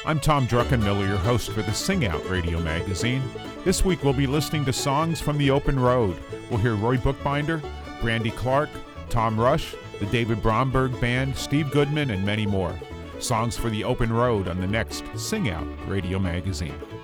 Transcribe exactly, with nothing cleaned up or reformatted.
I'm Tom Druckenmiller, your host for the Sing Out Radio Magazine. This week we'll be listening to songs from the open road. We'll hear Roy Bookbinder, Brandy Clark, Tom Rush, the David Bromberg Band, Steve Goodman, and many more. Songs for the open road on the next Sing Out Radio Magazine.